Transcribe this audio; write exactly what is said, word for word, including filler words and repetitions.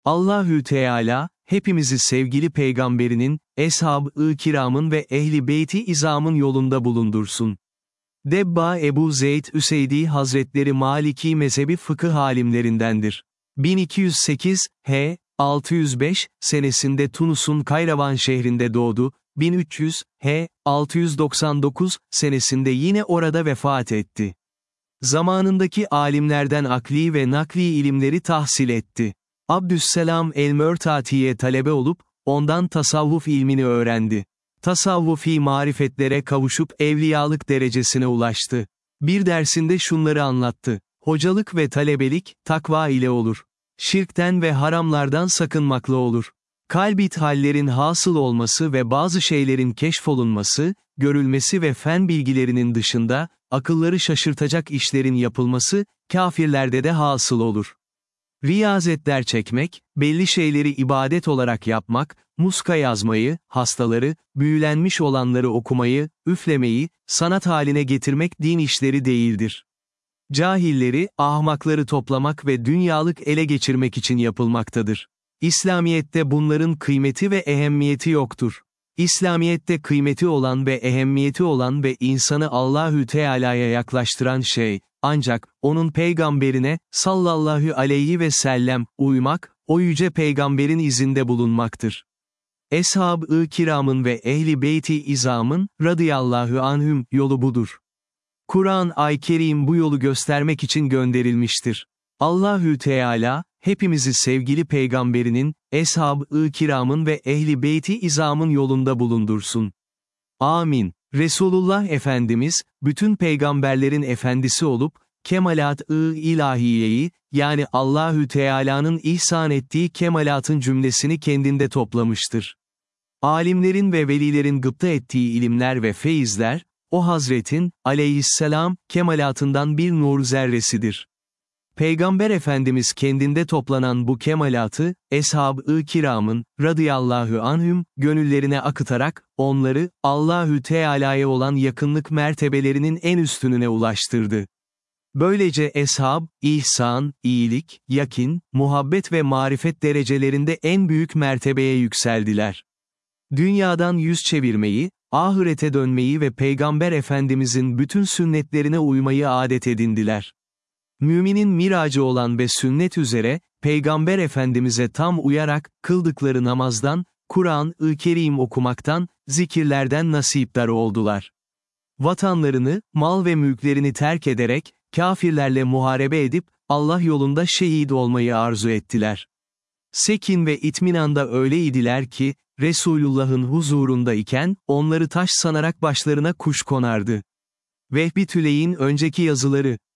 Allahü Teala, hepimizi sevgili peygamberinin, eshab-ı kiramın ve ehli beyti izamın yolunda bulundursun. Debba Ebu Zeyd Üseydi Hazretleri Maliki mezhebi fıkıh alimlerindendir. bin iki yüz sekiz, H. altı yüz beş, senesinde Tunus'un Kayravan şehrinde doğdu, bin üç yüz, H. altı yüz doksan dokuz, senesinde yine orada vefat etti. Zamanındaki alimlerden akli ve nakli ilimleri tahsil etti. Abdüsselam el-Mörtati'ye talebe olup, ondan tasavvuf ilmini öğrendi. Tasavvufi marifetlere kavuşup evliyalık derecesine ulaştı. Bir dersinde şunları anlattı. Hocalık ve talebelik, takva ile olur. Şirkten ve haramlardan sakınmakla olur. Kalbit hallerin hasıl olması ve bazı şeylerin keşfolunması, görülmesi ve fen bilgilerinin dışında, akılları şaşırtacak işlerin yapılması, kafirlerde de hasıl olur. Riyazetler çekmek, belli şeyleri ibadet olarak yapmak, muska yazmayı, hastaları, büyülenmiş olanları okumayı, üflemeyi, sanat haline getirmek din işleri değildir. Cahilleri, ahmakları toplamak ve dünyalık ele geçirmek için yapılmaktadır. İslamiyet'te bunların kıymeti ve ehemmiyeti yoktur. İslamiyet'te kıymeti olan ve ehemmiyeti olan ve insanı Allahü Teala'ya yaklaştıran şey, ancak, onun peygamberine, sallallahu aleyhi ve sellem, uymak, o yüce peygamberin izinde bulunmaktır. Eshab-ı kiramın ve ehli beyti izamın, radıyallahu anhüm, yolu budur. Kur'an-ı Kerim bu yolu göstermek için gönderilmiştir. Allahü Teala, hepimizi sevgili peygamberinin, eshab-ı kiramın ve ehli beyti izamın yolunda bulundursun. Amin. Resulullah Efendimiz, bütün peygamberlerin efendisi olup, kemalat-ı ilahiyeyi, yani Allahü Teala'nın ihsan ettiği kemalatın cümlesini kendinde toplamıştır. Alimlerin ve velilerin gıpta ettiği ilimler ve feyizler, o Hazretin, aleyhisselam, kemalatından bir nur zerresidir. Peygamber Efendimiz kendinde toplanan bu kemalatı, eshab-ı kiramın, radıyallahu anhüm, gönüllerine akıtarak, onları, Allahü Teala'ya olan yakınlık mertebelerinin en üstününe ulaştırdı. Böylece eshab, ihsan, iyilik, yakin, muhabbet ve marifet derecelerinde en büyük mertebeye yükseldiler. Dünyadan yüz çevirmeyi, ahirete dönmeyi ve Peygamber Efendimizin bütün sünnetlerine uymayı adet edindiler. Müminin miracı olan ve sünnet üzere, Peygamber Efendimiz'e tam uyarak, kıldıkları namazdan, Kur'an-ı Kerim okumaktan, zikirlerden nasipdar oldular. Vatanlarını, mal ve mülklerini terk ederek, kafirlerle muharebe edip, Allah yolunda şehit olmayı arzu ettiler. Sekin ve itminanda öyleydiler ki, Resulullah'ın huzurunda iken, onları taş sanarak başlarına kuş konardı. Vehbi Tüley'in önceki yazıları,